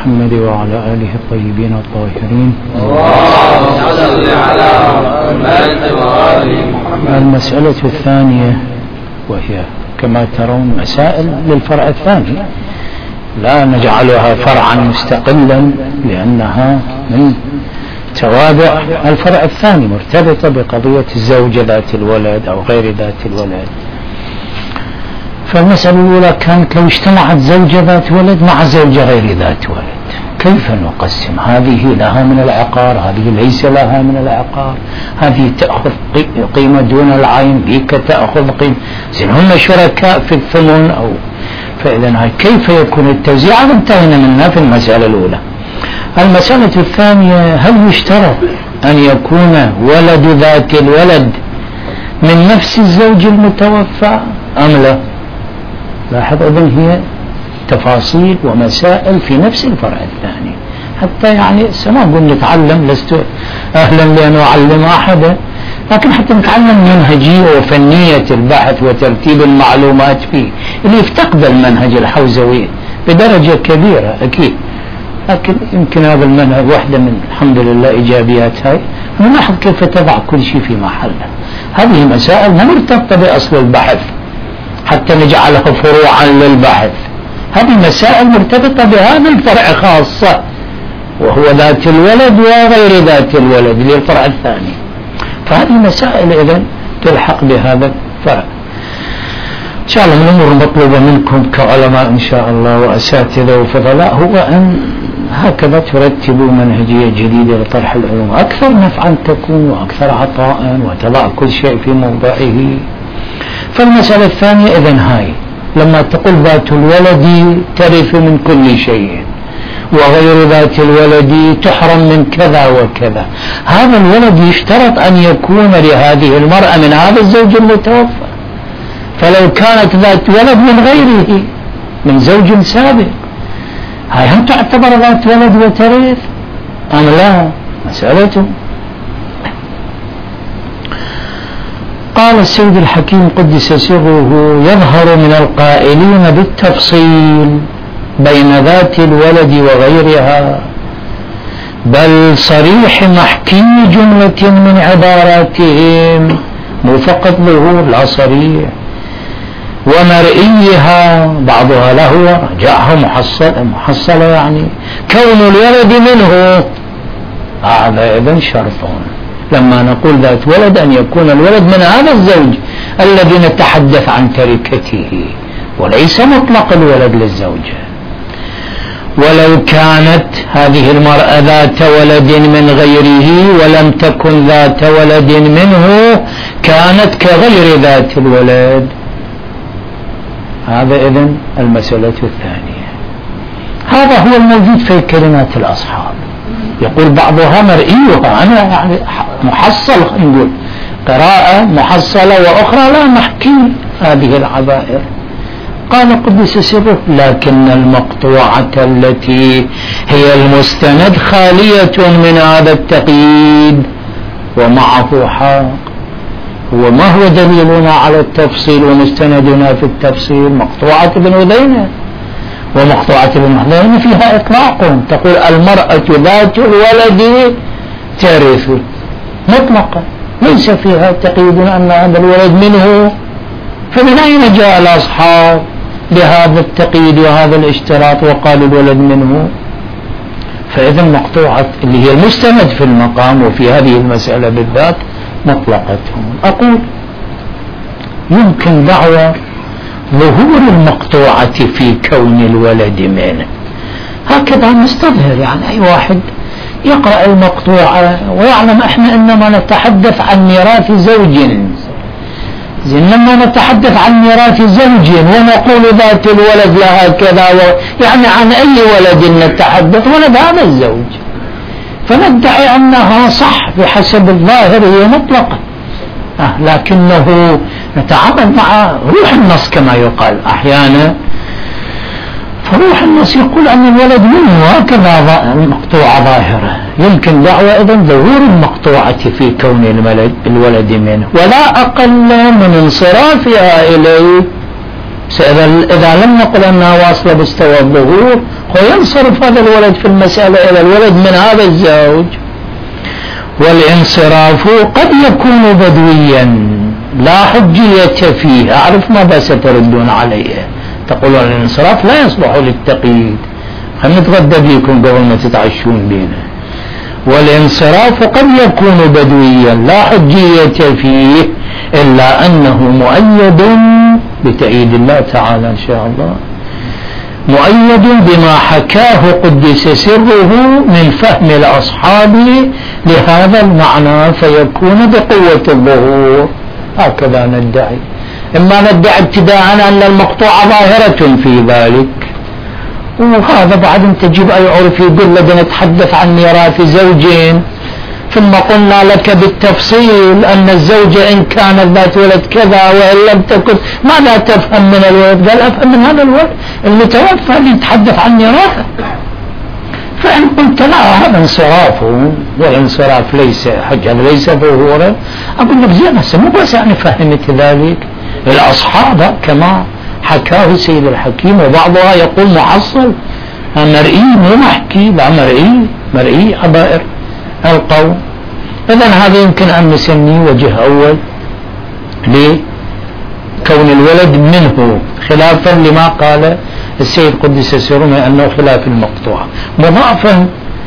محمد وعلى آله الطيبين الطاهرين. اللهم صل على محمد وآل محمد. المسألة الثانية، وهي كما ترون مسائل للفرع الثاني، لا نجعلها فرعا مستقلا لأنها من توابع الفرع الثاني، مرتبطة بقضية الزوجة ذات الولد أو غير ذات الولد. فالمسألة الأولى كانت لو اجتمعت زوجة ذات ولد مع زوجة غير ذات ولد كيف نقسم؟ هذه لها من العقار، هذه ليس لها من العقار، هذه تأخذ قيمة دون العين، ذيك تأخذ قيمة، زين هم شركاء في الثمن أو فإذا كيف يكون التوزيع؟ انتهينا منها في المسألة الأولى. المسألة الثانية، هل يشترط أن يكون ولد ذات الولد من نفس الزوج المتوفى أم لا؟ لاحظ إذن هي تفاصيل ومسائل في نفس الفرع الثاني، حتى يعني ما أقول نتعلم، لست أهلا لأن أعلم أحدا، لكن حتى نتعلم منهجية وفنية البحث وترتيب المعلومات فيه، اللي يفتقد المنهج الحوزوي بدرجة كبيرة أكيد، لكن يمكن هذا المنهج واحدة من الحمد لله إيجابيات هاي، نلاحظ كيف تضع كل شيء في محله. هذه مسائل ما مرتبطة بأصل البحث حتى نجعلها فروعا للبحث، هذه مسائل مرتبطة بهذا الفرع خاصة، وهو ذات الولد وغير ذات الولد للفرع الثاني. فهذه مسائل إذن تلحق بهذا الفرع. إن شاء الله من الأمور المطلوبة منكم كعلماء إن شاء الله وأساتذة وفضلاء هو أن هكذا ترتبوا منهجية جديدة لطرح العلوم، أكثر نفعا تكون وأكثر عطاء وتضع كل شيء في موضعه. فالمسألة الثانية إذن هاي لما تقول ذات الولد ترث من كل شيء وغير ذات الولد تحرم من كذا وكذا، هذا الولد يشترط أن يكون لهذه المرأة من هذا الزوج المتوفى، فلو كانت ذات ولد من غيره من زوج سابق هاي هم تعتبر ذات ولد وترث أم لا؟ مسألته. قال السيد الحكيم قدس سره: يظهر من القائلين بالتفصيل بين ذات الولد وغيرها، بل صريح محكي جملة من عباراتهم، مو فقط ظهور لا صريح، ومرئيها بعضها له رجعها محصلة يعني كون الولد منه، هذا إذن شرط لما نقول ذات ولد أن يكون الولد من هذا الزوج الذي نتحدث عن تركته، وليس مطلق الولد للزوجة. ولو كانت هذه المرأة ذات ولد من غيره ولم تكن ذات ولد منه كانت كغير ذات الولد. هذا إذن المسألة الثانية. هذا هو الموجود في كلمات الأصحاب، يقول بعضها مرئيها، أنا يعني محصل، نقول قراءة محصلة وأخرى لا نحكي هذه العبائر. قال قدس سره: لكن المقطوعة التي هي المستند خالية من هذا التقييد ومعه حق. وما هو دليلنا على التفصيل ومستندنا في التفصيل؟ مقطوعة ابن عذينة، ومقطوعة ابن عذينة فيها إطلاق، تقول المرأة ذات الولد ترث مطلقا، ليس فيها تقييد أن هذا الولد منه. فمن أين جاء الأصحاب بهذا التقييد وهذا الاشتراط وقالوا الولد منه؟ فإذا مقطوعة اللي هي المستند في المقام وفي هذه المسألة بالذات مطلقة. أقول يمكن دعوة ظهور المقطوعة في كون الولد منه، هكذا مستظهر، يعني أي واحد يقرأ المقطوعة ويعلم احنا انما نتحدث عن ميراث زوج، لما نتحدث عن ميراث زوج ونقول ذات الولد لها كذا يعني عن اي ولد نتحدث؟ ولد هذا الزوج، فندعي انها صح بحسب الظاهر هي مطلقة، لكنه نتعامل مع روح النص كما يقال احيانا، فروح النص يقول أن الولد منه، هكذا المقطوعة ظاهرة. يمكن دعوة إذن ظهور المقطوعة في كون الولد منه، ولا أقل من انصرافها إليه إذا لم نقل أنها واصلة باستوى الظهور وينصرف هذا الولد في المسألة إلى الولد من هذا الزوج. والانصراف قد يكون بدويا لا حجية فيه. أعرف ماذا ستردون عليه، تقولون الانصراف لا يصلح للتقييد، خلنا نتغدى بيكم قبل ما تتعشون بينا. والانصراف قد يكون بدويا لا حجية فيه إلا أنه مؤيد بتأييد الله تعالى إن شاء الله، مؤيد بما حكاه قدس سره من فهم الأصحاب لهذا المعنى، فيكون بقوة الظهور. هكذا ندعي. إما ندعي ابتداء أن المقطوعة ظاهرة في ذلك، وهذا بعد أن تجيب أي عرف يقول لك نتحدث عن ميراث زوجين، ثم قلنا لك بالتفصيل أن الزوجة إن كانت ذات ولد كذا وإن لم تكن، ماذا تفهم من الولد؟ قال أفهم من هذا الولد المتوفى اللي يتحدث عن ميراثه. فإن قلت لا هذا انصراف، والانصراف ليس حجة ليس ظهورا، أقول لك زين هسه مو بس يعني فهمت ذلك الأصحاب كما حكاه سيد الحكيم، وبعضها يقول محصل مرئي مو محكي، لا مرئي عبائر القول. إذن هذا يمكن أن نسميه وجه أول لكون الولد منه، خلافا لما قال السيد قدس سره أنه خلاف المقطوع، مضافا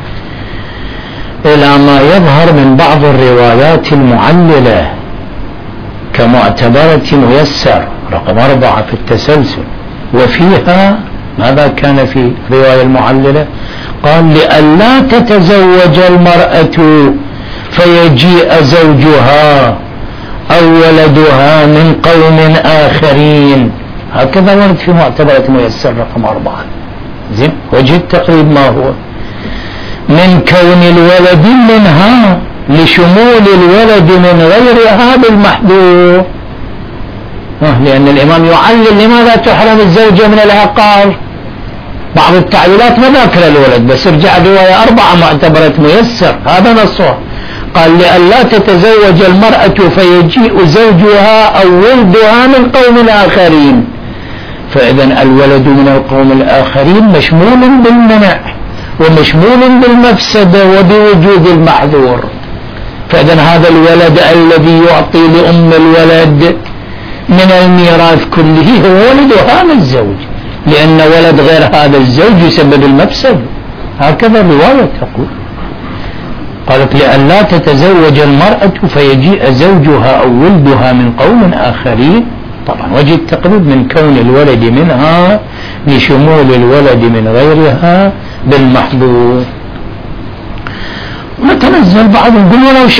إلى ما يظهر من بعض الروايات المعللة كمعتبرة ميسر رقم 4 في التسلسل، وفيها ماذا كان في رواية المعللة؟ قال لئلا تتزوج المرأة فيجيء زوجها أو ولدها من قوم آخرين، هكذا ورد في معتبرة ميسر رقم 4. زين، وجه التقريب ما هو؟ من كون الولد منها لشمول الولد من غيرها بالمحذور، لأن الإمام يعلل لماذا تحرم الزوجة من العقار. بعض التعليلات ما ذكر الولد، بس ارجع رواية 4 معتبرة ميسر هذا نصه، قال لئلا تتزوج المرأة فيجيء زوجها أو ولدها من قوم آخرين، فإذا الولد من القوم الآخرين مشمول بالمنع ومشمول بالمفسدة وبوجود المحذور. فإذا هذا الولد الذي يعطي لأم الولد من الميراث كله هو ولد هذا الزوج، لأن ولد غير هذا الزوج يسبب المفسد، هكذا الرواية تقول. قالت لئلا تتزوج المرأة فيجيء زوجها أو ولدها من قوم آخرين، طبعا وجه التقريب من كون الولد منها لشمول الولد من غيرها بالمحذور. نتنزل بعض نقول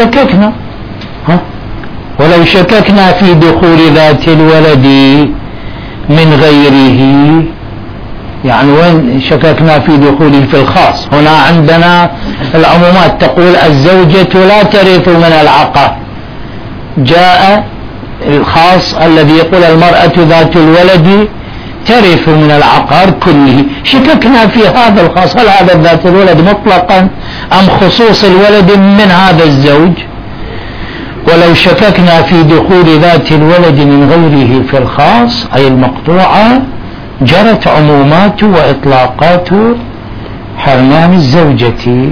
ولو شككنا في دخول ذات الولد من غيره، يعني وين شككنا في دخوله؟ في الخاص. هنا عندنا العمومات تقول الزوجة لا ترث من العقار، جاء الخاص الذي يقول المرأة ذات الولد ترث من العقار كله. شككنا في هذا الخاص، هل هذا ذات الولد مطلقا أم خصوص الولد من هذا الزوج؟ ولو شككنا في دخول ذات الولد من غيره في الخاص أي المقطوعة جرت عمومات وإطلاقات حرمان الزوجة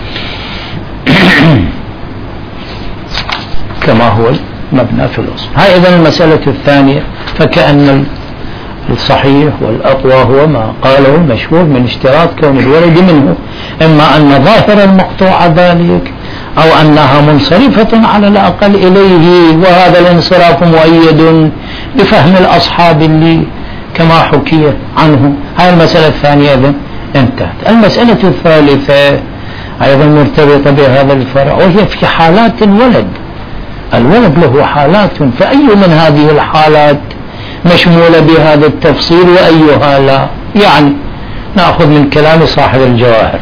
كما هو المبنى في الأصل. هاي إذن المسألة الثانية. فكأن الصحيح والأقوى هو ما قاله المشهور من اشتراط كون الولد منه، إما أن ظاهر المقطوع ذلك أو أنها منصرفة على الأقل إليه، وهذا الانصراف مؤيد بفهم الأصحاب اللي كما حكي عنه. هاي المسألة الثانية إذن انتهت. المسألة الثالثة أيضا مرتبطة بهذا الفرع، وهي في حالات الولد له حالات، فأي من هذه الحالات مشمولة بهذا التفصيل وأيها لا؟ يعني نأخذ من كلام صاحب الجواهر،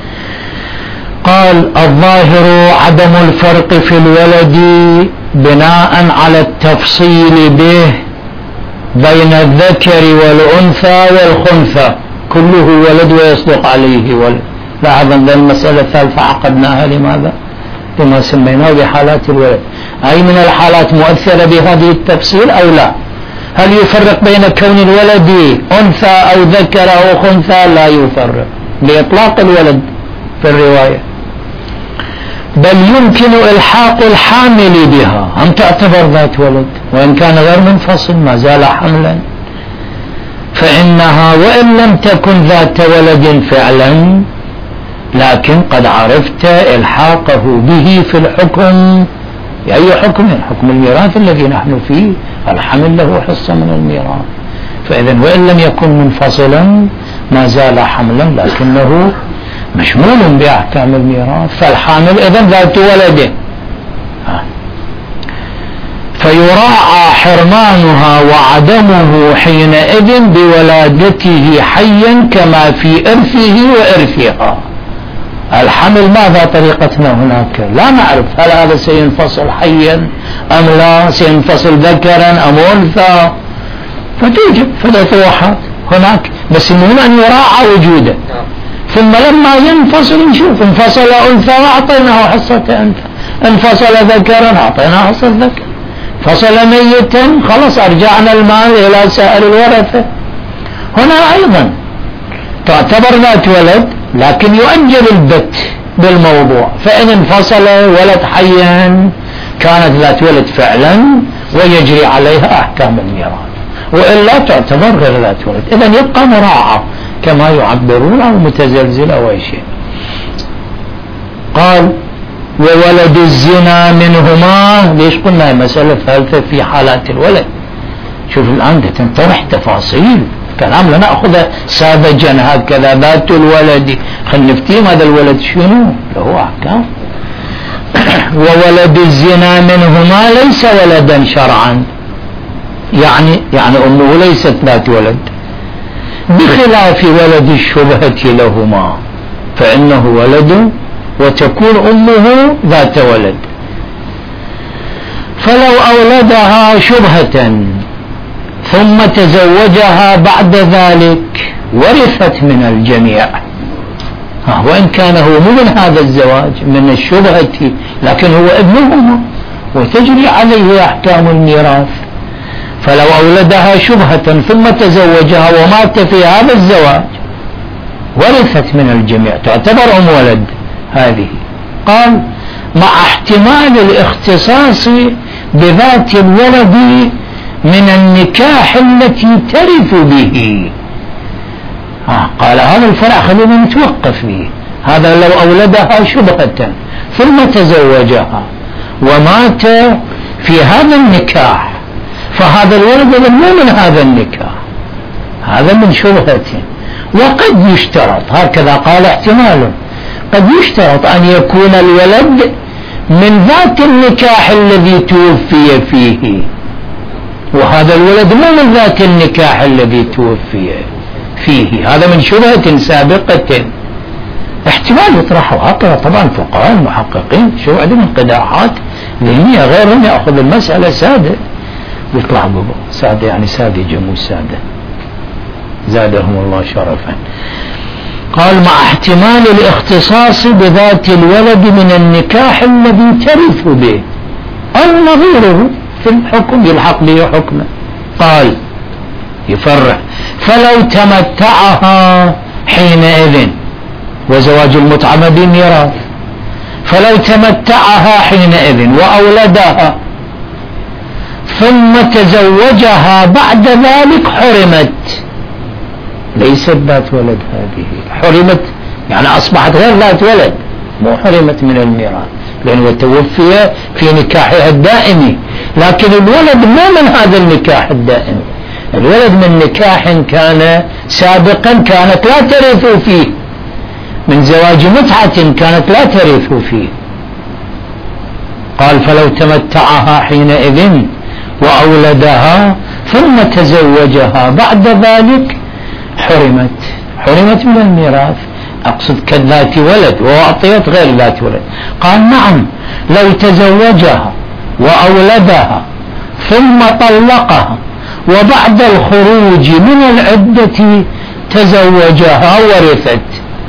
قال الظاهر عدم الفرق في الولد بناء على التفصيل به بين الذكر والأنثى والخنثى، كله ولد ويصدق عليه ولد. لاحظا المسألة الثالثة عقدناها لماذا؟ لما سميناه بحالات الولد، أي من الحالات مؤثرة بهذه التفصيل أو لا؟ هل يفرق بين كون الولد أنثى أو ذكر أو خنثى؟ لا يفرق بإطلاق الولد في الرواية، بل يمكن إلحاق الحامل بها، أن تعتبر ذات ولد وإن كان غير منفصل ما زال حملا، فإنها وإن لم تكن ذات ولد فعلا لكن قد عرفت إلحاقه به في الحكم. أي حكم؟ حكم الميراث الذي نحن فيه، الحمل له حصة من الميراث، فإذا وإن لم يكن منفصلا ما زال حملا لكنه مشمول بأحكام الميراث، فالحامل إذن ذات ولد، فيراعى حرمانها وعدمه حينئذ بولادته حيا كما في إرثه وإرثها. الحمل ماذا طريقتنا هناك؟ لا نعرف هل هذا سينفصل حيا أم لا، سينفصل ذكرا أم أنثى، فتوجد فلتوحد هناك، بس المهم أن يراعى وجوده. ثم لما ينفصل نشوف، انفصل أنثى أعطيناه حصة أنثى، انفصل ذكرا أعطيناه حصة ذكر، فصل ميتا خلاص أرجعنا المال إلى سائر الورثة. هنا أيضا تعتبر ذات ولد لكن يؤجل البت بالموضوع، فإن انفصل ولد حيا كانت ذات ولد فعلا ويجري عليها أحكام الميراث، وإلا تعتبر غير ذات ولد. إذن يبقى مراعى كما يعبرون أو متزلزل أو أي شيء. قال وولد الزنا منهما. ليش قلنا مسألة ثالثة في حالات الولد؟ شوف الآن تنطرح تفاصيل كلام لا نأخذ ساذجا هكذا ذات الولد، خلينا نفتهم هذا الولد شنو له أحكام. وولد الزنا منهما ليس ولدا شرعا، يعني أمه ليست ذات ولد، بخلاف ولد الشبهة لهما فإنه ولد وتكون أمه ذات ولد. فلو أولدها شبهة ثم تزوجها بعد ذلك ورثت من الجميع، وإن كان هو مو من هذا الزواج من الشبهة لكن هو ابنهما وتجري عليه أحكام الميراث. فلو أولدها شبهة ثم تزوجها ومات في هذا الزواج ورثت من الجميع، تعتبر أم ولد هذه. قال مع احتمال الاختصاص بذات الولد من النكاح التي ترث به. قال هذا الفرع خلينا نتوقف فيه. هذا لو أولدها شبهة ثم تزوجها ومات في هذا النكاح فهذا الولد مو من هذا النكاح، هذا من شبهة. وقد يشترط هكذا قال احتمال، قد يشترط أن يكون الولد من ذات النكاح الذي توفي فيه، وهذا الولد مو من ذات النكاح الذي توفي فيه، هذا من شبهة سابقة. احتمال يطرحوا هكذا طبعا فقهاء المحققين شو عندهم انقداحات ذهنية غيرهم يأخذ المسألة سادة ويطلع بابا سادة، يعني سادة جمو سادة زادهم الله شرفا. قال مع احتمال الاختصاص بذات الولد من النكاح الذي ترث به أو نظيره في الحكم يلحق به حكمه. قال يفرح فلو تمتعها حينئذ، وزواج المتعة بميراث، فلو تمتعها حينئذ وأولدها ثم تزوجها بعد ذلك حرمت، ليست ذات ولد هذه، حرمت يعني أصبحت غير ذات ولد، مو حرمت من الميراث لأنه توفي في نكاحها الدائمي، لكن الولد مو من هذا النكاح الدائمي، الولد من نكاح كان سابقا كانت لا ترث فيه، من زواج متعة كانت لا ترث فيه. قال فلو تمتعها حينئذ وأولدها ثم تزوجها بعد ذلك حرمت من الميراث، أقصد كذات ولد وأعطيت غير ذات ولد. قال نعم لو تزوجها وأولدها ثم طلقها وبعد الخروج من العدة تزوجها ورثت.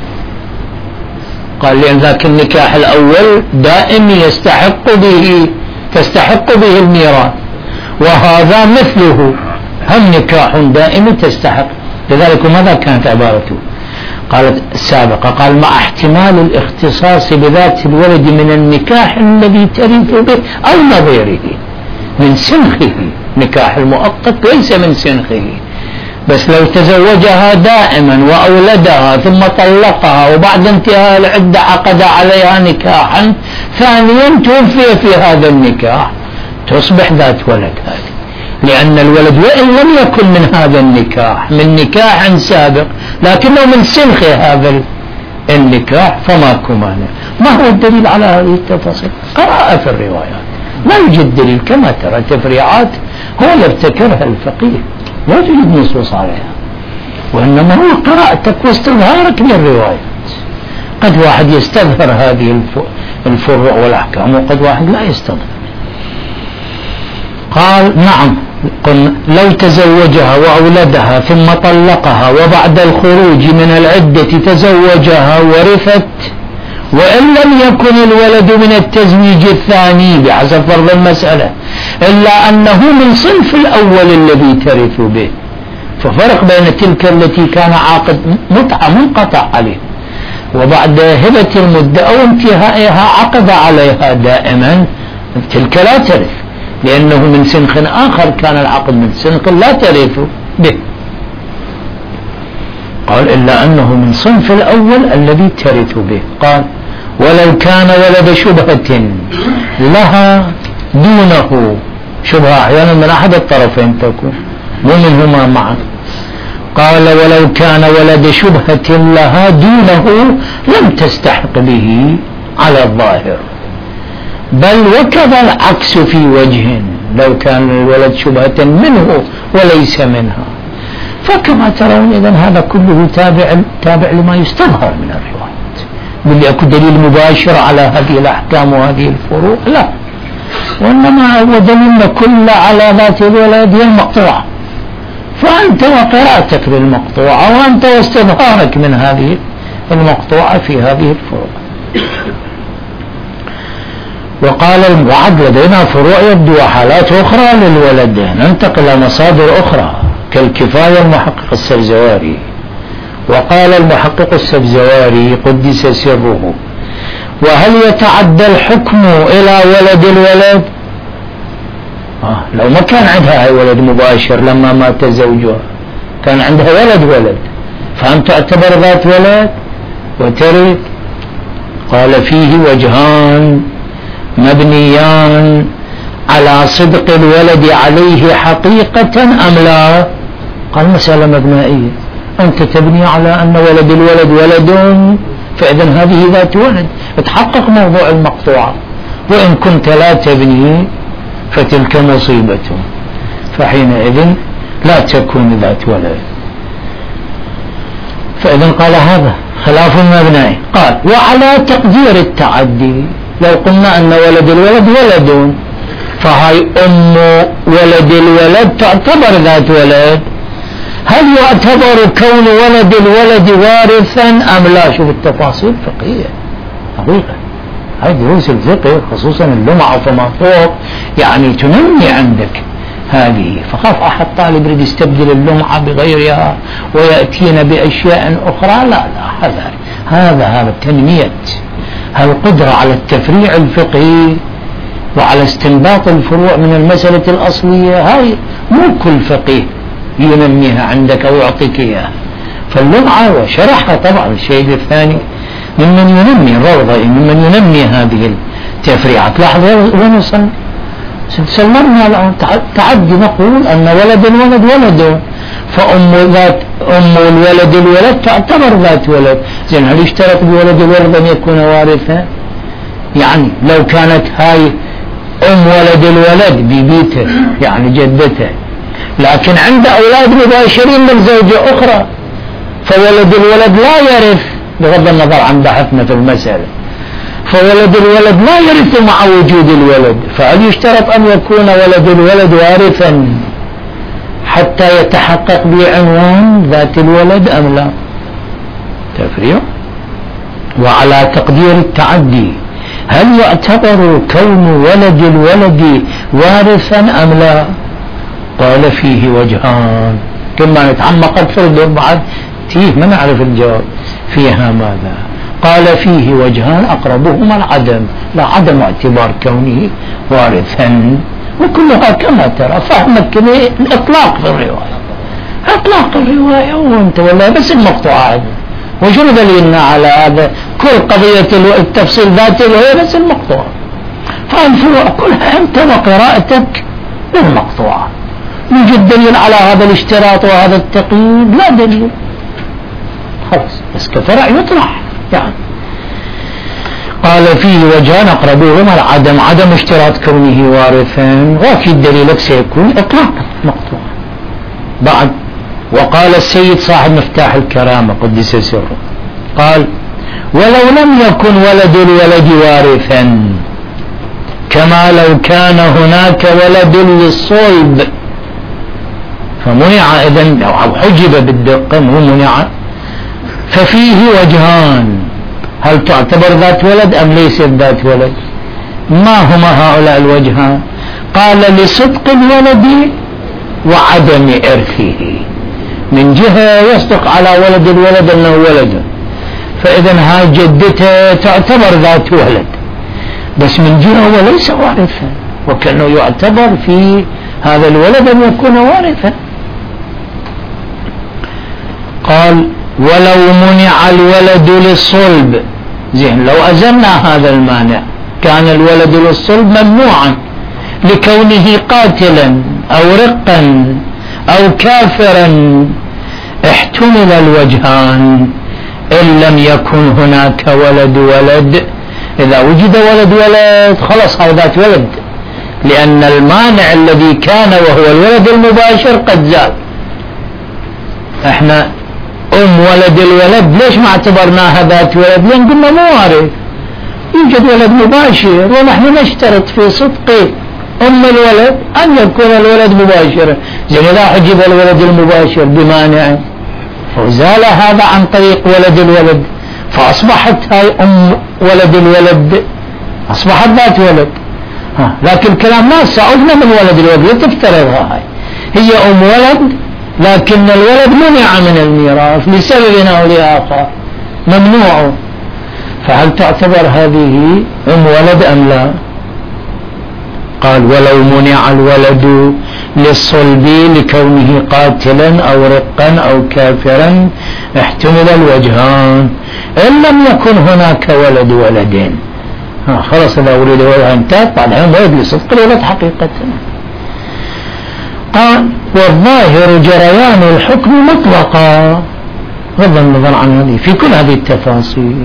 قال لأن ذاك النكاح الأول دائم تستحق به الميراث، وهذا مثله هم نكاح دائم تستحق. لذلك ماذا كانت عبارته؟ قالت السابقة قال مع احتمال الاختصاص بذات الولد من النكاح الذي ترث به أو نظيره من سنخه. نكاح المؤقت ليس من سنخه، بس لو تزوجها دائما وأولدها ثم طلقها وبعد انتهاء العدة عقد عليها نكاحا ثانيا توفي في هذا النكاح تصبح ذات ولد هذه، لأن الولد وإن لم يكن من هذا النكاح من نكاح سابق لكنه من سنخ هذا النكاح فماكو مانع. ما هو الدليل على هذه التفاصيل؟ قراءة في الروايات، لا يوجد دليل كما ترى تفريعات هو اللي ابتكرها الفقيه، لا توجد نصوص عليها، وإنما هو قراءتك واستظهارك للروايات. قد واحد يستظهر هذه الفروع والأحكام وقد واحد لا يستظهر. قال نعم قلنا لو تزوجها وأولدها ثم طلقها وبعد الخروج من العدة تزوجها ورثت، وإن لم يكن الولد من التزويج الثاني بحسب فرض المسألة إلا أنه من صنف الأول الذي ترث به. ففرق بين تلك التي كان عاقد متعة منقطع عليه وبعد هبة المدة أو انتهائها عقد عليها دائما، تلك لا ترث لأنه من سنخ آخر كان العقد من سنخ لا ترث به. قال إلا أنه من صنف الأول الذي ترث به. قال ولو كان ولد شبهة لها دونه، شبهة أحيانا من أحد الطرفين تكون مو منهما معا. قال ولو كان ولد شبهة لها دونه لم تستحق به على الظاهر، بل وكذا العكس في وجه، لو كان الولد شبهة منه وليس منها. فكما ترون إذن هذا كله تابع لما يستظهر من الروايات. باللي أكو دليل مباشر على هذه الأحكام وهذه الفروع لا، وإنما هو دليل كل على ذات الولد هي المقطوعة، فأنت وقراءتك للمقطوعة وأنت واستظهارك من هذه المقطوعة في هذه الفروع. وقال المعد لدينا فروع يبدو وحالات أخرى للولد، ننتقل إلى مصادر أخرى كالكفاية المحقق السبزواري. وقال المحقق السبزواري قدس سره وهل يتعدى الحكم إلى ولد الولد؟ لو ما كان عندها ولد مباشر لما مات زوجها كان عندها ولد فهم تعتبر ذات ولد وترث؟ قال فيه وجهان مبنيان على صدق الولد عليه حقيقة أم لا؟ قال مسألة مبنائية، أنت تبني على أن ولد الولد ولد فإذن هذه ذات ولد، تحقق موضوع المقطوعة، وإن كنت لا تبني فتلك مصيبة، فحينئذ لا تكون ذات ولد. فإذن قال هذا خلاف مبنائي. قال وعلى تقدير التعدي لو قلنا أن ولد الولد ولد فهاي أم ولد الولد تعتبر ذات ولد، هل يعتبر كون ولد الولد وارثا أم لا؟ شوف التفاصيل الفقهية حقيقة، هاي دروس الفقه خصوصا اللمعة فما فوق يعني تنمي عندك هذه. فخاف أحد طالب يريد يستبدل اللمعة بغيرها ويأتينا بأشياء أخرى، لا هذا تنمية القدرة على التفريع الفقهي وعلى استنباط الفروع من المسألة الأصلية. هاي مو كل فقيه ينميها عندك أو يعطيك إياها، فاللمعة وشرحها طبعا الشيء الثاني ممن ينمي الروضة، ممن ينمي هذه التفريعات. لاحظ وين وصلنا؟ سلمنا الآن تعدي نقول أن ولد الولد ولد، فأم الولد تعتبر ذات ولد. زين هل يشترط بولد الولد أن يكون وارثا؟ يعني لو كانت هاي أم ولد الولد ببيته يعني جدته لكن عنده أولاد مباشرين من زوجة أخرى فولد الولد لا يرث بغض النظر عن بحثنا في المسألة، فولد الولد لا يرث مع وجود الولد، فهل يشترط أن يكون ولد الولد وارثا حتى يتحقق بعنوان ذات الولد أم لا؟ تفريع. وعلى تقدير التعدي هل يعتبر كون ولد الولد وارثا أم لا؟ قال فيه وجهان، كما نتعمق أكثر بعد تيه ما نعرف الجواب فيها ماذا. قال فيه وجهان أقربهما العدم، لا عدم اعتبار كونه وارثا، وكلها كما ترى فهمك الإطلاق في الرواية، إطلاق الرواية وانت والله بس المقطوعات. وشنو دليلنا على هذا؟ كل قضية التفصيل ذاته وهي بس المقطوعة، فالفروع كلها أنت وقراءتك للمقطوعة. يوجد دليل على هذا الاشتراط وهذا التقييد؟ لا دليل، خلاص بس كفرع يطرح يعني. قال فيه وجهان أقربهما العدم، عدم اشتراط كونه وارثا، وأكيد دليلك سيكون إطلاق مقطوع. بعد وقال السيد صاحب مفتاح الكرامة قدس سره قال ولو لم يكن ولد الولد وارثا كما لو كان هناك ولد للصلب فمنع، إذن أو حجب بالدقة مو منع، ففيه وجهان، هل تعتبر ذات ولد أم ليست ذات ولد؟ ما هما هؤلاء الوجهان؟ قال لصدق الولد وعدم إرثه، من جهة يصدق على ولد الولد أنه ولد، فإذا هاي جدته تعتبر ذات ولد، بس من جهة هو ليس وارثا، وكأنه يعتبر في هذا الولد أن يكون وارثا. قال ولو منع الولد للصلب، زين لو أزلنا هذا المانع كان الولد للصلب ممنوعا لكونه قاتلا أو رقا أو كافرا، احتمل الوجهان إن لم يكن هناك ولد. إذا وجد ولد خلص هذا ذات ولد، لأن المانع الذي كان وهو الولد المباشر قد زال. احنا ولد الولد ليش ما اعتبرناها ذات ولد؟ لأن قلنا مو وارث، يوجد ولد مباشر، ونحن نشترط في صدق الولد أن يكون الولد مباشرا. زين إذا حجب الولد المباشر بمانع وزال هذا عن طريق ولد الولد، فأصبحت هاي ولد الولد أصبحت ذات ولد. لكن الكلام ما سعودنا من ولد الولد، لا تفترضها، هي ولد لكن الولد منع من الميراث لسبب أو لآخر ممنوع، فهل تعتبر هذه ولد أم لا؟ قال ولو منع الولد للصلب لكونه قاتلا أو رقا أو كافرا احتمل الوجهان إن لم يكن هناك ولدين. خلاص إذا ولد ولد انتهت، بعدها ولد لصدق الولد حقيقة. قال والظاهر جريان الحكم مطلقا، بغض النظر عن هذه في كل هذه التفاصيل،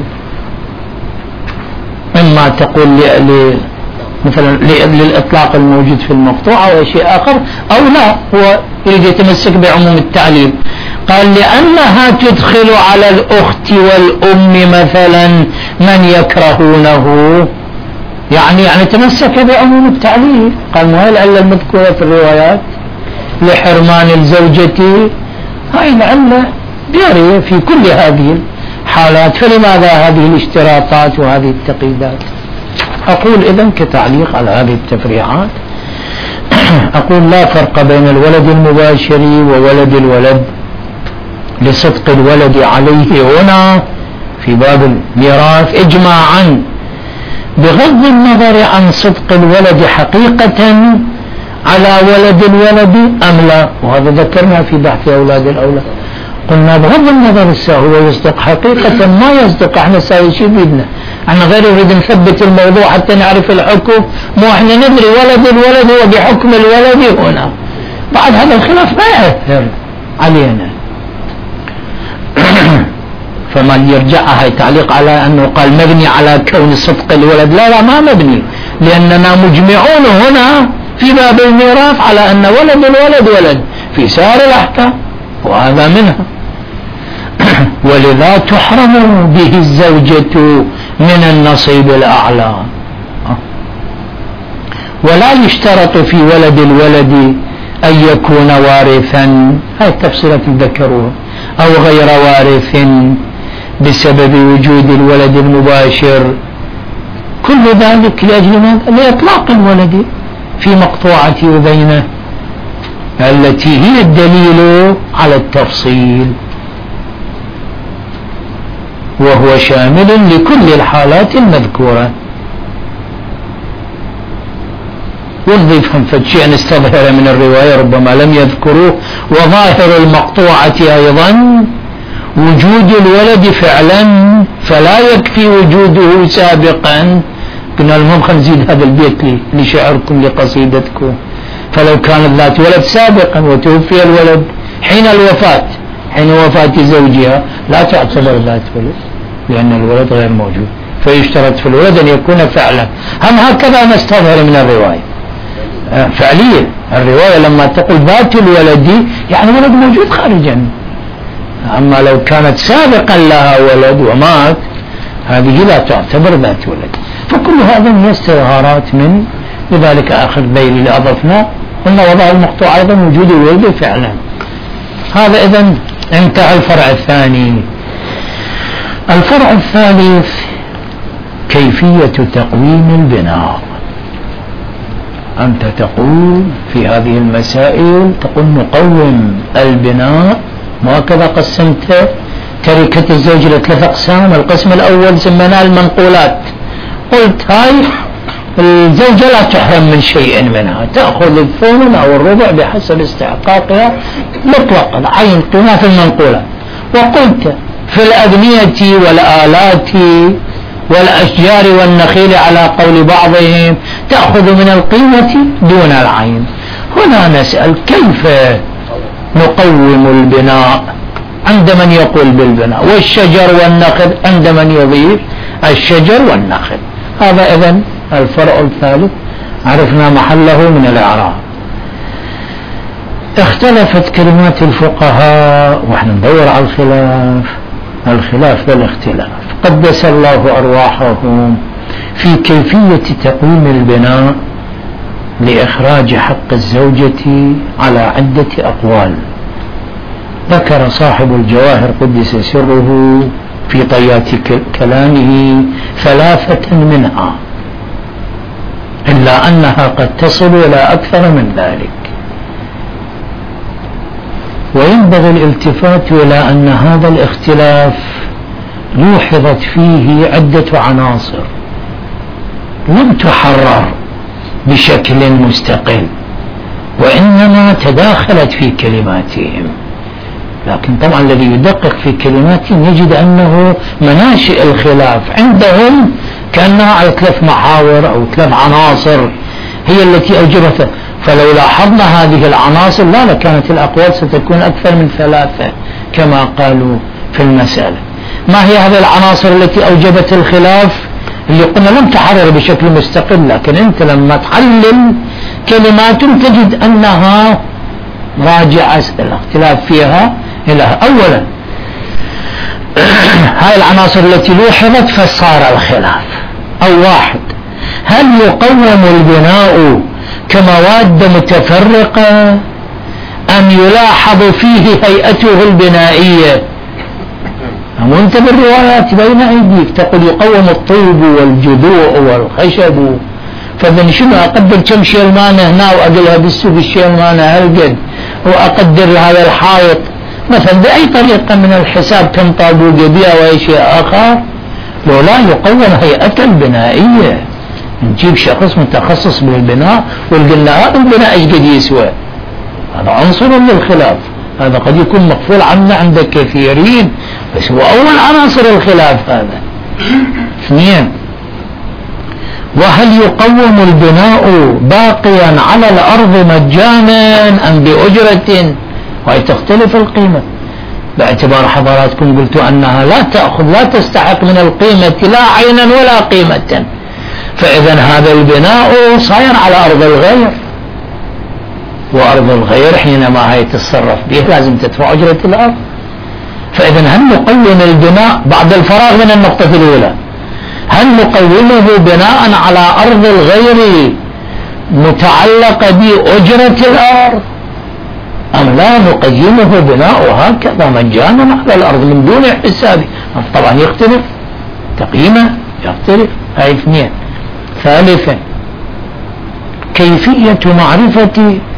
إما تقول مثلا للإطلاق الموجود في المقطوع أو شيء آخر، أو لا هو يريد يتمسك بعموم التعليم. قال لأنها تدخل على الأخت والأم مثلا من يكرهونه، يعني تمسك بعموم التعليم. قال ما هي العلة المذكورة في الروايات لحرمان الزوجة، هاي العلة جارية في كل هذه الحالات، فلماذا هذه الاشتراطات وهذه التقييدات؟ أقول إذن كتعليق على هذه التفريعات أقول لا فرق بين الولد المباشر وولد الولد لصدق الولد عليه هنا في باب الميراث إجماعا، بغض النظر عن صدق الولد حقيقة على ولد الولد أم لا، وهذا ذكرنا في بحث أولاد الأولاد، قلنا بغض النظر هو يصدق حقيقة ما يصدق، احنا ساوي شيء بيدنا، احنا غير نريد نثبت الموضوع حتى نعرف الحكم، مو احنا ندري ولد الولد هو بحكم الولد هنا، بعد هذا الخلاف ما يأثر علينا. فمن يرجعها تعليق على أنه قال مبني على كون صدق الولد، لا ما مبني، لأننا مجمعون هنا في باب الميراث على أن ولد الولد ولد في سائر الأحكام، وهذا منها. ولذا تحرم به الزوجة من النصيب الأعلى، ولا يشترط في ولد الولد أن يكون وارثا، هاي التفصيلات ذكروها، أو غير وارث بسبب وجود الولد المباشر، كل ذلك لأجل ماذا؟ لإطلاق الولد في مقطوعة أذينه. التي هي الدليل على التفصيل، وهو شامل لكل الحالات المذكورة. والضيفهم فشيء استظهر من الرواية ربما لم يذكروه. وظاهر المقطوعة أيضا وجود الولد فعلا، فلا يكفي وجوده سابقا. قلنا المهم خلينا نزيد هذا البيت لشعركم لقصيدتكم. فلو كانت ذات ولد سابقا وتوفي الولد حين الوفاة، حين وفاة زوجها، لا تعتبر ذات ولد لأن الولد غير موجود، فيشترط في الولد أن يكون فعلا. هم هكذا نستظهر من الرواية فعليا. الرواية لما تقول ذات الولد يعني ولد موجود خارجا. أما لو كانت سابقا لها ولد ومات هذه لا تعتبر ذات ولد. فكل هذا هي استظهارات من، لذلك آخر بيل اللي أضفنا قلنا وضع المقطوع أيضا وجود الولد فعلا. هذا إذن انتهى الفرع الثاني. الفرع الثالث كيفية تقويم البناء. أنت تقول في هذه المسائل تقول نقوم البناء، وهكذا قسمت تركة الزوج إلى 3 أقسام. القسم الأول سميناه المنقولات، قلت هاي الزوجة لا تحرم من شيء منها، تأخذ الثمن أو الربع بحسب استحقاقها مطلقا عين قيمة المنقولات. وقلت في الأبنية والآلات والأشجار والنخيل على قول بعضهم تأخذ من القيمة دون العين. هنا نسأل كيف نقوم البناء عند من يقول بالبناء، والشجر والنخل عند من يضيف الشجر والنخل. هذا إذن الفرع الثالث عرفنا محله من الإعراب. اختلفت كلمات الفقهاء ونحن ندور على الخلاف والاختلاف. قدس الله أرواحهم في كيفية تقويم البناء لإخراج حق الزوجة على عدة أقوال. ذكر صاحب الجواهر قدس سره في طيات كلامه 3 منها، إلا أنها قد تصل إلى أكثر من ذلك. وينبغي الالتفات إلى أن هذا الاختلاف لوحظت فيه عدة عناصر لم تحرر بشكل مستقل، وإنما تداخلت في كلماتهم. لكن طبعا الذي يدقق في كلماتهم يجد أنه مناشئ الخلاف عندهم كأنها على 3 محاور أو 3 عناصر هي التي أوجبتها. فلو لاحظنا هذه العناصر لا لكانت الأقوال ستكون أكثر من 3 كما قالوا في المسألة. ما هي هذه العناصر التي أوجبت الخلاف اللي قلنا لم تحرر بشكل مستقل، لكن أنت لما تحلل كلماتهم تجد أنها راجعة الاختلاف فيها إلى أولا هاي العناصر التي لوحظت فصار الخلاف. أو 1 هل يقوم البناء كمواد متفرقة أم يلاحظ فيه هيئته البنائية؟ وانت بالروايات بين أيديك تقول يقوم الطوب والجذوع والخشب، فمن شنو أقدر كم شيلمانة هنا وأقلها بالسوق الشيلمانة هالقد، وأقدر هذا الحائط مثلا بأي طريقة من الحساب كم طابوق بيها وأي شيء آخر. لو لا يقوم هيئة البنائية نجيب شخص متخصص بالبناء والقلنا هذا البناء ايش قد يسوى. هذا عنصر للخلاف، هذا قد يكون مغفول عنه عند كثيرين، بس هو أول عناصر الخلاف هذا. 2 وهل يقوم البناء باقيا على الأرض مجانا أم بأجرة؟ وهي تختلف القيمة باعتبار حضراتكم قلت أنها لا تستحق من القيمة لا عينا ولا قيمة. فإذا هذا البناء صاير على أرض الغير، وأرض الغير حينما هي تتصرف به لازم تدفع أجرة الأرض. فإذا هل نقوم البناء بعد الفراغ من النقطة الأولى، هل نقومه بناء على أرض الغير متعلقة بأجرة الأرض أم لا نقيمه بناء هكذا مجانا على الأرض من دون حساب؟ طبعا يختلف تقييمه، يختلف. هاي 2. 3 كيفية معرفة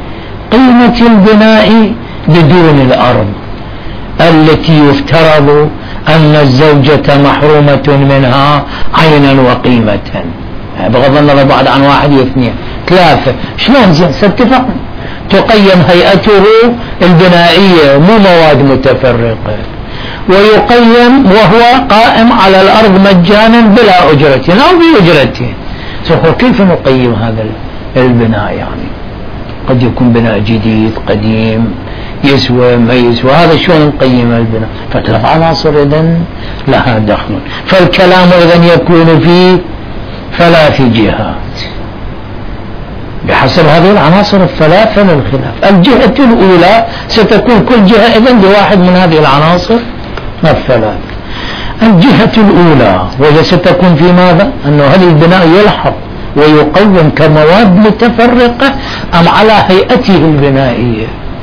قيمة البناء بدون الأرض التي يفترض أن الزوجة محرومة منها عينا وقيمة، بغض النظر بعد عن واحد اثنين ثلاثة. شلون زين ستفق تقيم هيئته البنائية مو مواد متفرقة، ويقيم وهو قائم على الأرض مجانا بلا أجرة أو بأجرة. كيف نقيم هذا البناء؟ يعني قد يكون بناء جديد قديم يسوى ما يسوى، هذا شلون نقيم البناء؟ فتلف عناصر إذن لها دخل، فالكلام إذن يكون في 3 جهات بحسب هذه العناصر الثلاثة للخلاف. الجهة الأولى ستكون كل جهة إذن بواحد من هذه العناصر الثلاث. الجهة الأولى وهي ستكون في ماذا؟ أنه هل البناء يلحق ويقوم كمواد متفرقة أم على هيئته البنائية؟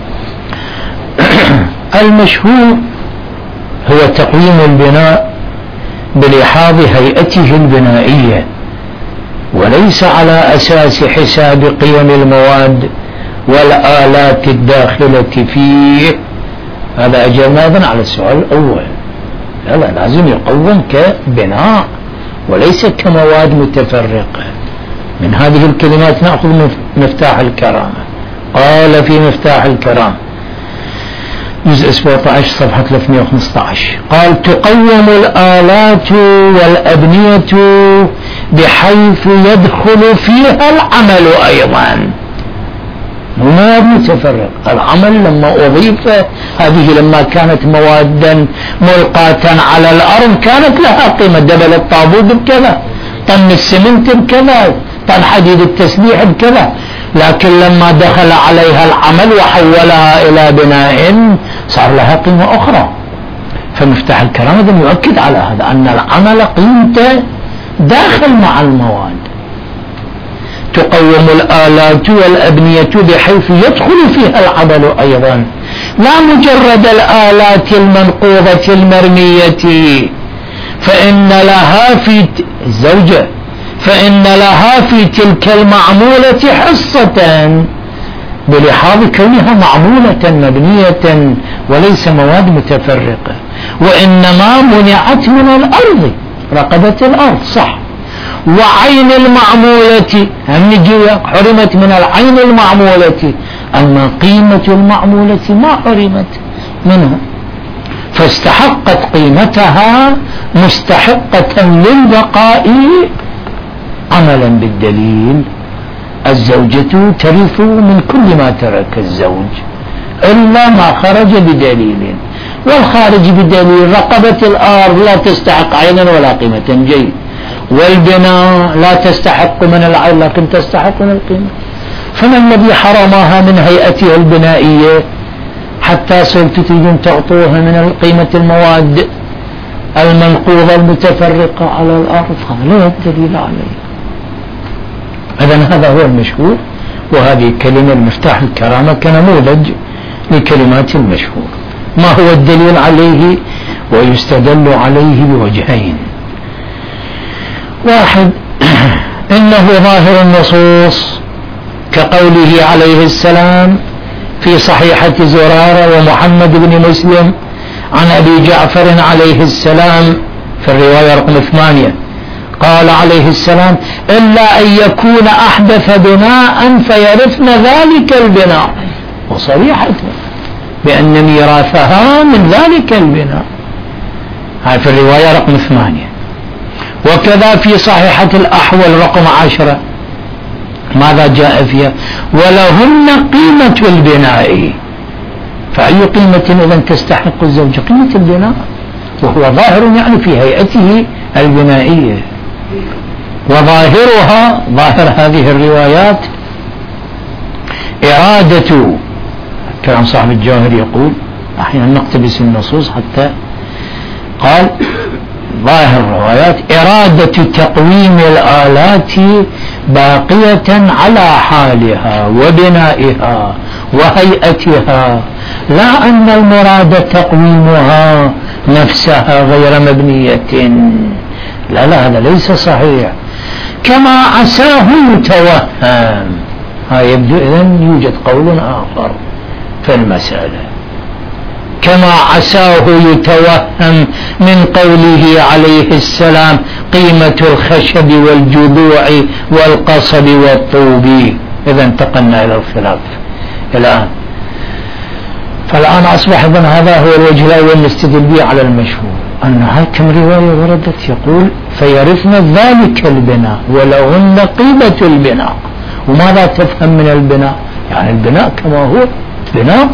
المشهور هو تقويم البناء بلحاظ هيئته البنائية وليس على أساس حساب قيم المواد والآلات الداخلة فيه. هذا أجبنا أيضا على السؤال الأول. لا لازم يقوم كبناء وليس كمواد متفرقة. من هذه الكلمات نأخذ مفتاح الكرامة. قال في مفتاح الكرامة جزء 17 صفحة 315 قال تقوم الآلات والأبنية بحيث يدخل فيها العمل أيضا، مواد متفرق. العمل لما أضيف هذه لما كانت موادا ملقاة على الأرض كانت لها قيمة، دبل الطابوق بكذا، طن السمنت بكذا، طن حديد التسليح بكذا، لكن لما دخل عليها العمل وحولها إلى بناء صار لها قيمة أخرى. فمفتاح الكرامة يؤكد على هذا أن العمل قيمته داخل مع المواد. تقوم الآلات والأبنية بحيث يدخل فيها العمل أيضا، لا مجرد الآلات المنقوضة المرمية، فإن لها في الزوجة فإن لها في تلك المعمولة حصة بلحاظ كونها معمولة مبنية وليس مواد متفرقة، وإنما منعت من الأرض رقبة الأرض صح، وعين المعمولة هم نجي حرمت من العين المعمولة، أما قيمة المعمولة ما حرمت منها، فاستحقت قيمتها مستحقة للبقاء عملا بالدليل. الزوجة ترث من كل ما ترك الزوج إلا ما خرج بدليل، والخارج بدليل رقبة الأرض لا تستحق عينا ولا قيمة جيد، والبناء لا تستحق من العين لكن تستحق من القيمة. فما الذي حرمها من هيئتها البنائية حتى تريدون تعطوها من قيمة المواد المنقوضة المتفرقة على الأرض؟ هذا لا دليل عليه. إذن هذا هو المشهور، وهذه كلمة المفتاح الكرامة كنموذج لكلمات المشهور. ما هو الدليل عليه؟ ويستدل عليه بوجهين. واحد إنه ظاهر النصوص كقوله عليه السلام في صحيحة زرارة ومحمد بن مسلم عن أبي جعفر عليه السلام في الرواية رقم 8 قال عليه السلام إلا أن يكون أحدث بناء فيرثن ذلك البناء، وصريحة بأن ميراثها من ذلك البناء. هاي في الرواية رقم 8. وكذا في صحيحة الأحول رقم 10 ماذا جاء فيها؟ ولهن قيمة البناء. فأي قيمة إذن تستحق الزوجة؟ قيمة البناء، وهو ظاهر يعني في هيئته البنائية. وظاهرها ظاهر هذه الروايات إرادة، كلام صاحب الجواهر يقول أحيانا نقتبس النصوص حتى قال ظاهر الروايات إرادة تقويم الآلات باقية على حالها وبنائها وهيئتها، لا أن المراد تقويمها نفسها غير مبنية. لا هذا ليس صحيح كما عساه يتوهم. يبدو إذن يوجد قول آخر في المسألة. كما عساه يتوهم من قوله عليه السلام قيمة الخشب والجذوع والقصب والطوب. إذا انتقلنا إلى الخلاف الآن. فالآن أصبح إذن هذا هو الوجه الأول نستدل به على المشهور، أن هاي كم رواية وردت يقول فيرثن ذلك البناء ولهن قيمة البناء. وماذا تفهم من البناء؟ يعني البناء كما هو بناء،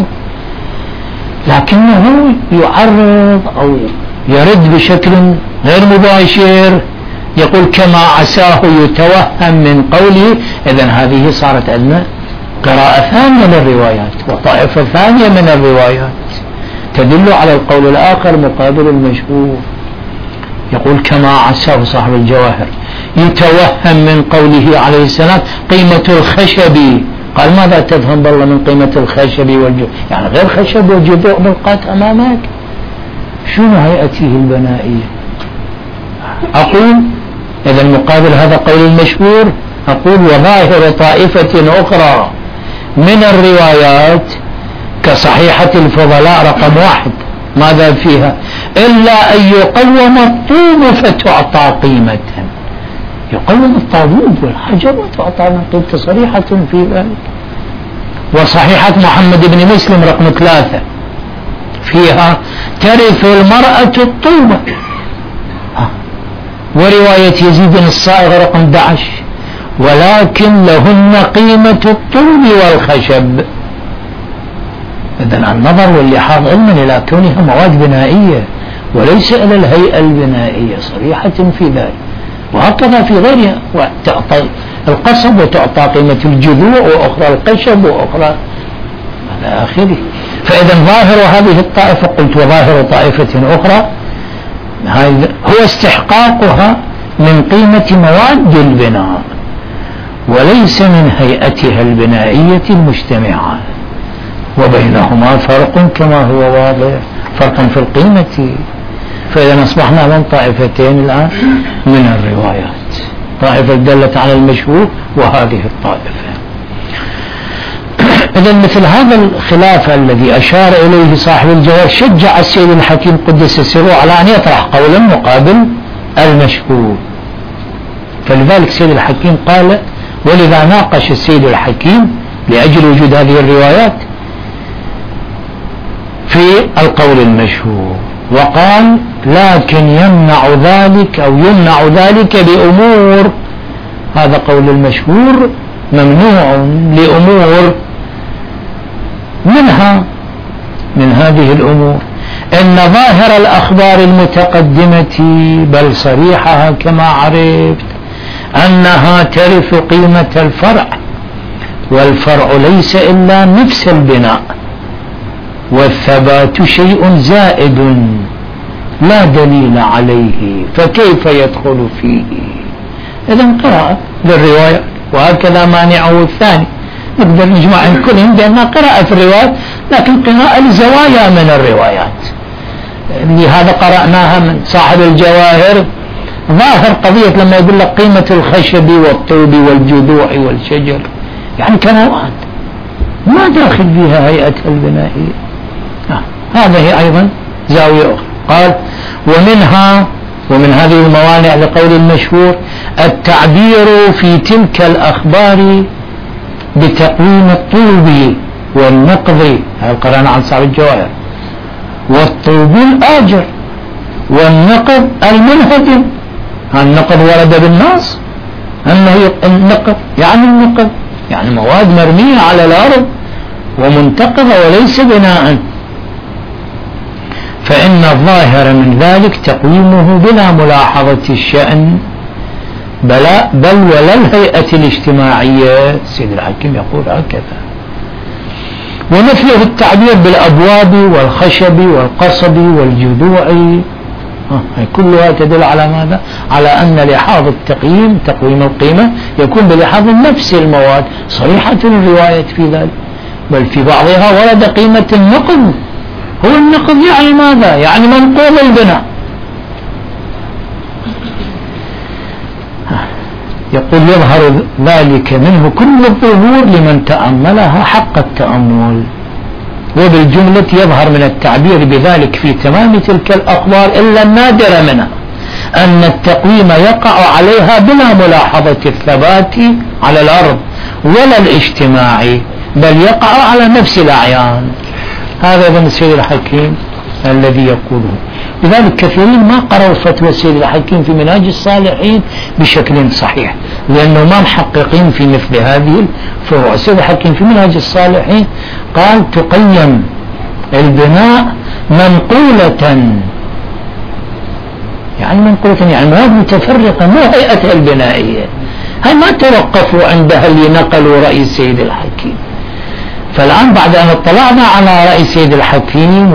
لكنه يعرض أو يرد بشكل غير مباشر. يقول كما عساه يتوهم من قوله. إذن هذه صارت عندنا قراءة ثانية للروايات وطائفة ثانية من الروايات تدل على القول الآخر مقابل المشهور. يقول كما عساه صاحب الجواهر يتوهم من قوله عليه السلام قيمة الخشب. قال ماذا تفهم بالله من قيمة الخشب والجذوع؟ يعني غير خشب والجذوع بالقات أمامك، شنو هيئته البنائية؟ أقول إذا المقابل هذا قول المشهور. أقول وظاهر طائفة أخرى من الروايات كصحيحة الفضلاء رقم 1 ماذا فيها؟ إلا أن يقوم الطوب فتعطى قيمة. يقوم الطابوب والحجر وتعطى قيمة صريحة في ذلك. وصحيحة محمد بن مسلم رقم 3 فيها ترث المرأة الطوبة. ورواية يزيد الصائغ رقم 11 ولكن لهن قيمة الطوب والخشب. إذن النظر واللحاظ علما إلى كونها مواد بنائية وليس إلى الهيئة البنائية صريحة في ذلك. وهكذا في غيرها تعطى القصب وتعطى قيمة الجذوع وأخرى القشب وأخرى على آخره. فإذا ظاهر هذه الطائفة قلت وظاهر طائفة أخرى هو استحقاقها من قيمة مواد البناء وليس من هيئتها البنائية المجتمعة، وبينهما فرق كما هو واضح، فرق في القيمة. فإذا أصبحنا من طائفتين الآن من الروايات، طائفة دلت على المشهور وهذه الطائفة. إذا مثل هذا الخلاف الذي أشار إليه صاحب الجواب شجع السيد الحكيم قدس سره على أن يطرح قولا مقابل المشهور. فلذلك السيد الحكيم قال ولذا ناقش السيد الحكيم لأجل وجود هذه الروايات في القول المشهور وقال لكن يمنع ذلك أو يمنع ذلك بأمور. هذا قول المشهور ممنوع لأمور، منها من هذه الأمور أن ظاهر الأخبار المتقدمة بل صريحها كما عرفت أنها ترث قيمة الفرع، والفرع ليس إلا نفس البناء، والثبات شيء زائد لا دليل عليه فكيف يدخل فيه. إذن قراءة للرواية وهكذا مانعه الثاني. نقدر نجمع عن كلهم بأنها قراءة في الروايات لكن قراءة لزوايا من الروايات. لهذا قرأناها من صاحب الجواهر ظاهر قضية لما يقول لك قيمة الخشب والطوب والجذوع والشجر يعني كمواد ما داخل فيها هيئتها البنائية. هذه أيضا زاوية أخرى. قال ومن هذه الموانع لقول المشهور التعبير في تلك الأخبار بتقويم الطوب والنقض، هذا قرأنا عن صاحب الجواهر، والطوب الآجر والنقض المنهدم. النقض ورد بالنص أنه النقض يعني مواد مرمية على الأرض ومنتقضة وليس بناء، فإن الظاهر من ذلك تقويمه بلا ملاحظة الشأن بل ولا الهيئة الاجتماعية. سيد الحكيم يقول هكذا. ونفيه التعبير بالأبواب والخشب والقصب والجذوع كلها تدل على ماذا؟ على أن لحاظ التقييم تقويم القيمة يكون بلحاظ نفس المواد. صريحة الرواية في ذلك، بل في بعضها ورد قيمة النقض. هو النقض يعني ماذا؟ يعني منقوض البناء. يقول يظهر ذلك منه كل الظهور لمن تأملها حق التأمل، وبالجملة يظهر من التعبير بذلك في تمام تلك الأخبار إلا النادر منها أن التقويم يقع عليها بلا ملاحظة الثبات على الأرض ولا الاجتماعي، بل يقع على نفس الأعيان. هذا ابن السيد الحكيم الذي يقوله. لذلك كثيرين ما قرأوا فتوى السيد الحكيم في منهاج الصالحين بشكل صحيح، لأنه ما محققين في مثل هذه الفروع. السيد الحكيم في منهاج الصالحين قال تقيم البناء منقولة، يعني منقولة يعني مواد متفرقة، مو هيئتها البنائية، هاي ما توقفوا عندها اللي نقلوا رأي السيد الحكيم. فالآن بعد أن اطلعنا على رأي السيد الحكيم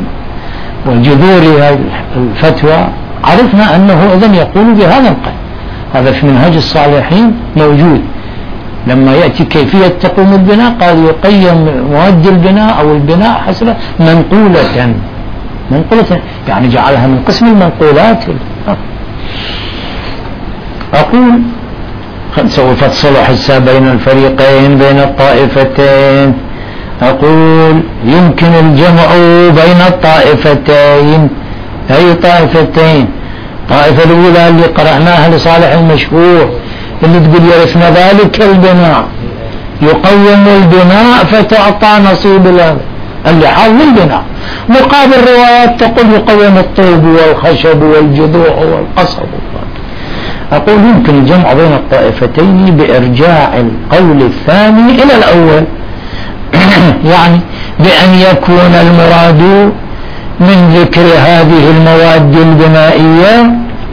وجذور الفتوى عرفنا أنه إذن يقول بهذا القول. هذا في منهاج الصالحين موجود، لما يأتي كيفية تقويم البناء قال يقيم مواد البناء أو البناء حسب منقولة، يعني جعلها من قسم المنقولات. أقول سوف تفصل حسا بين الفريقين بين الطائفتين. أقول يمكن الجمع بين الطائفتين. أي طائفتين؟ الطائفة الأولى اللي قرأناها لصالح المشهور اللي تقول يرثنا ذلك البناء، يقوم البناء فتعطى نصيب اللي حاضر البناء، مقابل روايات تقول يقوم الطوب والخشب والجذوع والقصب. أقول يمكن الجمع بين الطائفتين بإرجاع القول الثاني إلى الأول، يعني بأن يكون المراد من ذكر هذه المواد البنائية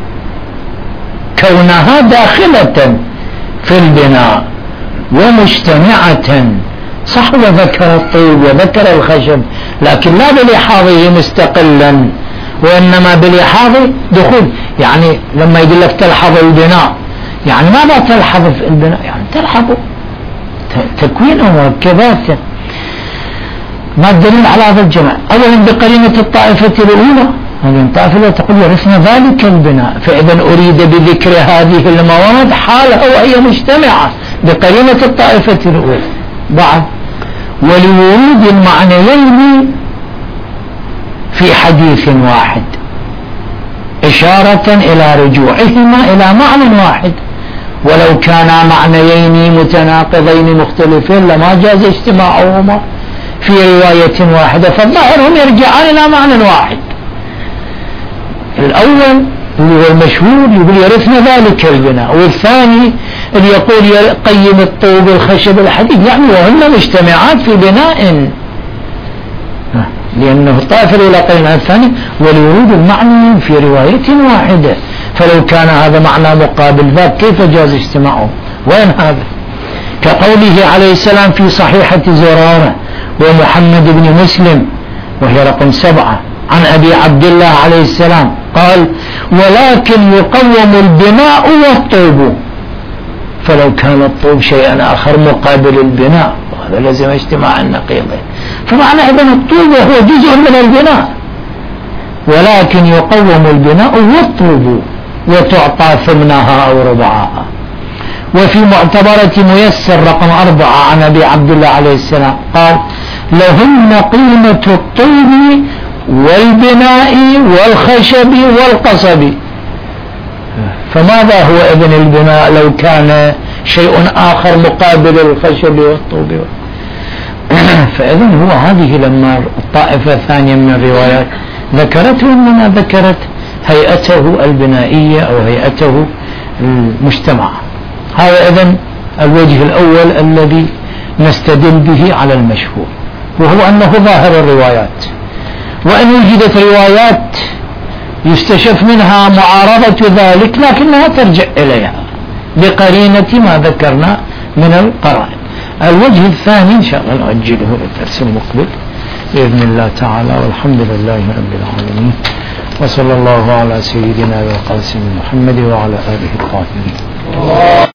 كونها داخلة في البناء ومجتمعة، صح وذكر الطوب وذكر الخشب لكن لا بلحاظه مستقلا، وإنما بلحاظ دخول. يعني لما يقول لك تلحظ البناء، يعني ماذا تلحظ في البناء؟ يعني تلحظ تكوينه وكذاته. ما الدليل على هذا الجمع؟ أولا بقرينة الطائفة الأولى، هذه الطائفة تقول يرثنا ذلك البناء، فإذا أريد بذكر هذه المواد حالها وهي مجتمعة بقرينة الطائفة الأولى. بعد ولورود المعنيين في حديث واحد إشارة إلى رجوعهما إلى معنى واحد، ولو كانا معنيين متناقضين مختلفين لما جاز اجتماعهما في رواية واحدة، فالظاهرهم يرجعان إلى معنى واحد. الأول اللي هو المشهور يقول يرثنا ذلك البناء، والثاني اللي يقول يقيم الطوب الخشب الحديد، يعني وهن مجتمعات في بناء، لأنه الطائفة الأولى قرينة الثانية ولورود المعنى في رواية واحدة، فلو كان هذا معنى مقابل ذاك كيف جاز اجتماعه؟ وين هذا؟ كقوله عليه السلام في صحيحة زرارة ومحمد بن مسلم وهي رقم 7 عن أبي عبد الله عليه السلام قال ولكن يقوم البناء والطوب، فلو كان الطوب شيئا آخر مقابل البناء وهذا لازم اجتماع النقيضين، فمعنى إذن الطوب هو جزء من البناء، ولكن يقوم البناء والطوب وتعطى ثمنها أو ربعها. وفي معتبرة ميسر رقم 4 عن أبي عبد الله عليه السلام قال لهن قيمة الطوب والبناء والخشب والقصب. فماذا هو ابن البناء لو كان شيء آخر مقابل الخشب والطوب؟ فإذن هو هذه لما الطائفة الثانية من الروايات ذكرته إنما ذكرت هيئته البنائية أو هيئته المجتمع. هذا إذن الوجه الأول الذي نستدل به على المشهور، وهو أنه ظاهر الروايات، وإن وجدت روايات يستشف منها معارضة ذلك لكنها ترجع إليها بقرينة ما ذكرنا من القرائن. الوجه الثاني إن شاء الله نؤجله للدرس المقبل بإذن الله تعالى، والحمد لله رب العالمين، وصلى الله على سيدنا والقاسم محمد وعلى آله الطاهرين.